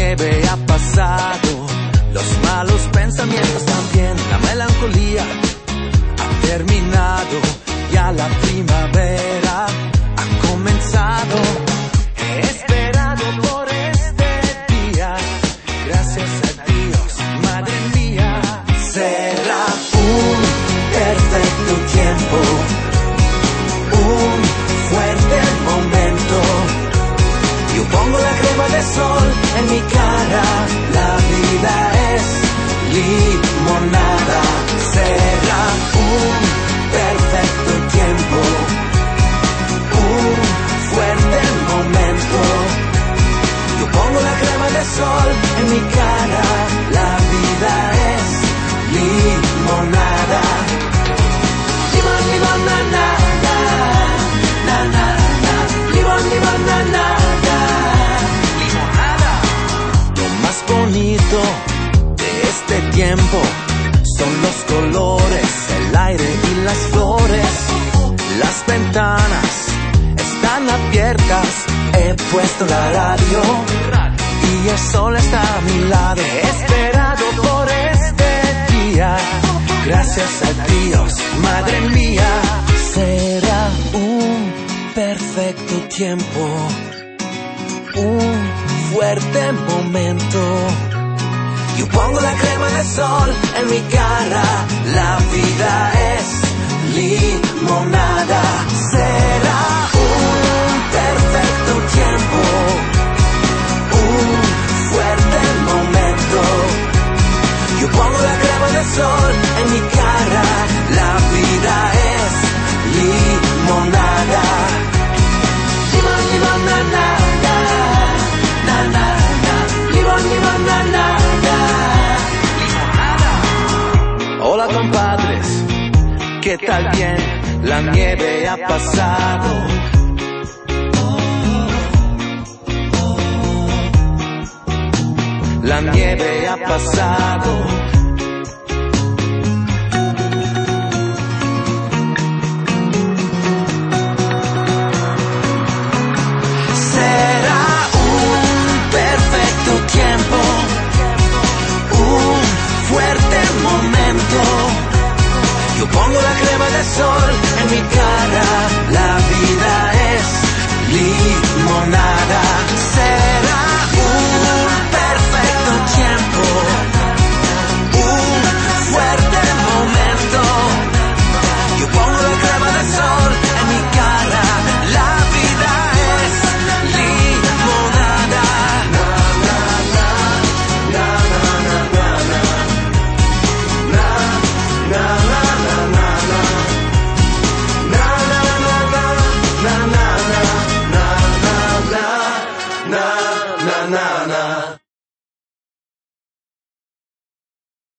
nieve ha pasado, los malos pensamientos también, la melancolía ha terminado, ya la primavera ha comenzado. He esperado por este día, gracias a Dios, madre mía. Será un perfecto tiempo, un fuerte momento. Yo pongo la crema de sol en mi cara, la vida es limonada. Será un perfecto tiempo, un fuerte momento. Yo pongo la crema de sol en mi cara, la vida es limonada. Limón, limón, na, na, na, na, na, na. Limón, limón, na, na, na. Limonada. Lo más bonito de este tiempo son los colores, el aire y las flores. Las ventanas están abiertas, he puesto la radio y el sol está a mi lado. He esperado por este día, gracias a Dios, madre mía. Será un perfecto tiempo, un fuerte momento. Yo pongo la crema de sol en mi cara, la vida es limonada. Será un perfecto tiempo, un fuerte momento. Yo pongo la crema de sol en mi cara, la vida es limonada. Limón, limón, na, na, na, na, na, na. Limón, limón, na, na, na. Limonada. Hola compadres, ¿qué tal bien? La nieve ha pasado. La nieve ha pasado. Será un perfecto tiempo, un fuerte momento. Yo pongo la crema de sol en mi cara, la vida es limonada. Será un